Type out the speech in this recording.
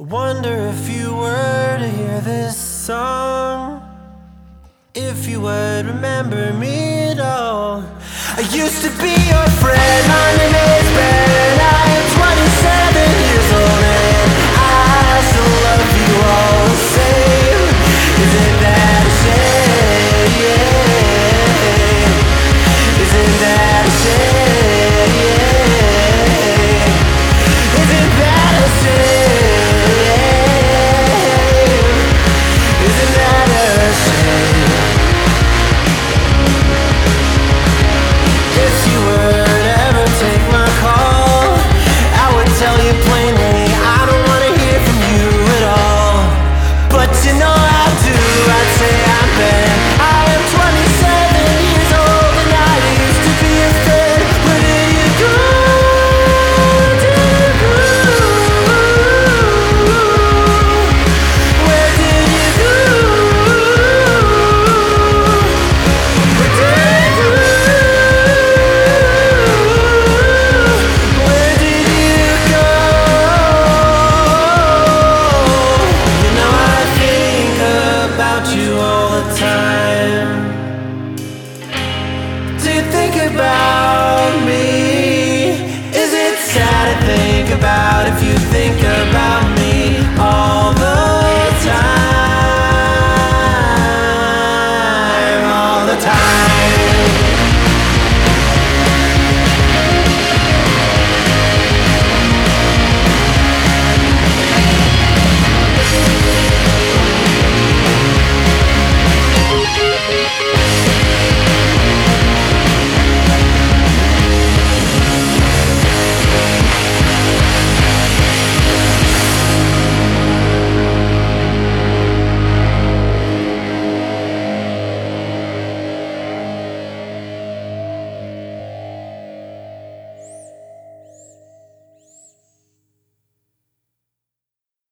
Wonder if you were to hear this song, if you would remember me at all. I used to be your friend, my name is Ben.